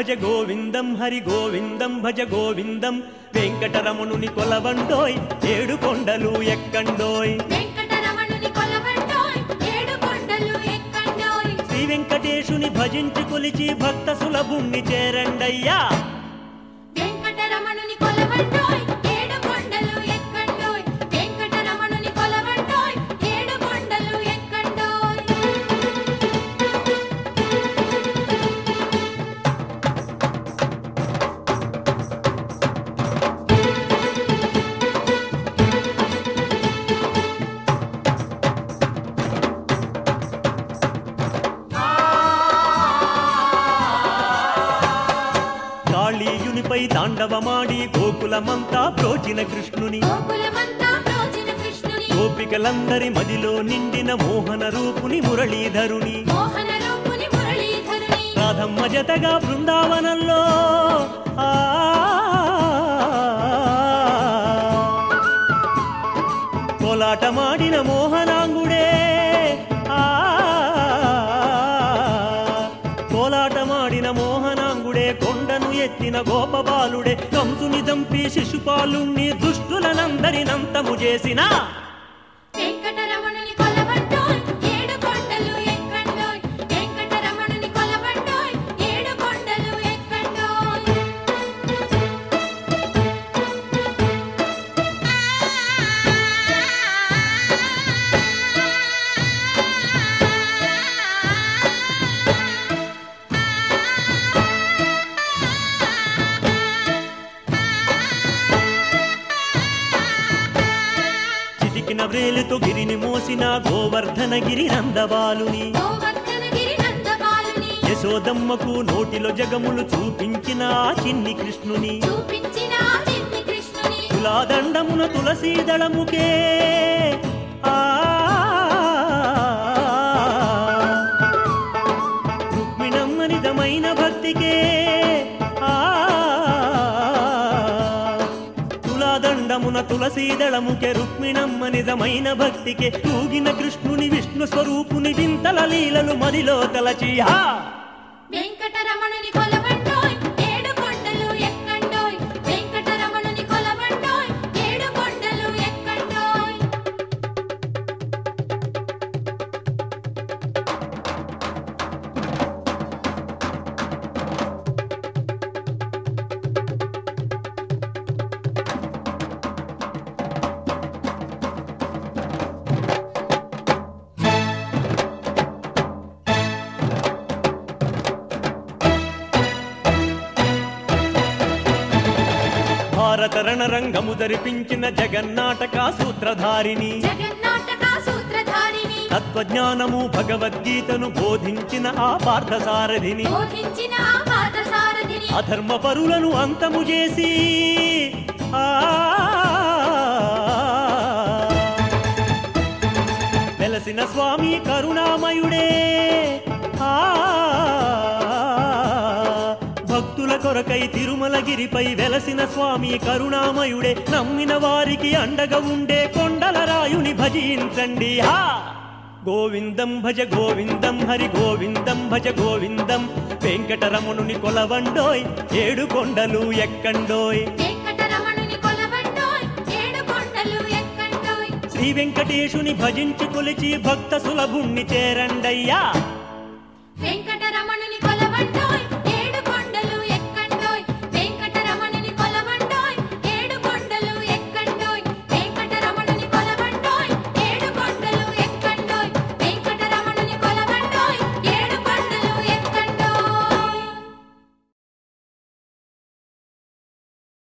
భజ గోవిందం హరి గోవిందం భజ గోవిందం వెంకటరమణుని కొలవండోయ్ ఏడు కొండలు ఎక్కండోయ్ శ్రీ వెంకటేశుని భజించి కొలిచి భక్త సులభుణ్ణి చేరండయ్యా వెంకటరమణుని కొలవండోయ్ ఏడు కొండలు ఎక్కండోయ్ వెంకటరమణుని కొలవండోయ్ ఏడు కొండలు ఎక్కండోయ్ కాళీయునిపై తాండవమాడి గోకులమంతా బ్రోచిన కృష్ణుని గోపికలందరి మదిలో నిండిన మోహన రూపుని మురళీధరుని రాధమ్మ జతగా బృందావనంలో కోలాటమాడిన మోహనాంగుడే కోలాటమాడిన మోహనాంగుడే కొండను ఎత్తిన గోపబాలుడే కంసుని చంపి శిశుపాలుణ్ణి దుష్టులనందరినంతము చేసిన వెంకటరమణుని కొలవండోయ్ ఏడు కొండలు ఎక్కండోయ్ వెంకటరమణుని కొలవండోయ్ ఏడు కొండలు ఎక్కండోయ్ చిటికిన వ్రేలుతో గిరిని మోసిన గోవర్ధనగిరి నందబాలుని యశోదమ్మకు నోటిలో జగములు చూపించిన ఆ చిన్ని కృష్ణుని తులాదండమున తులసీదళముకే రుక్మిణమ్మనిదమైన భక్తికే తులాదండమున తులసీదళముకే రుక్మిణమ్మ నిజమైన భక్తికే తూగిన కృష్ణుని విష్ణు స్వరూపుని వింతల లీలలు మదిలో తలచి వెంకటరమణుని కొలవండోయ్ ఏడు కొండలు ఎక్కండోయ్ వెంకటరమణుని కొలవండోయ్ ఏడు కొండలు ఎక్కండోయ్ భారత రణరంగము జరిపించిన జగన్నాటక సూత్రధారిని తత్వజ్ఞానము భగవద్గీతను బోధించిన ఆ పార్థసారథిని అధర్మ పరులను అంతము చేసి వెలసిన స్వామి కరుణామయుడే భక్తుల కొరకై తిరుమలగిరిపై వెలసిన స్వామి కరుణామయుడే నమ్మిన వారికి అండగా ఉండే కొండల రాయుని భజించండి గోవిందం భజ గోవిందం హరి గోవిందం భజ గోవిందం వెంకటరమణుని కొలవండోయ్ ఏడు కొండలు ఎక్కండోయ్ శ్రీ వెంకటేశుని భజించి కొలిచి భక్త సులభుణ్ణి చేరండయ్యా వెంకటరమణుని కొలవండోయ్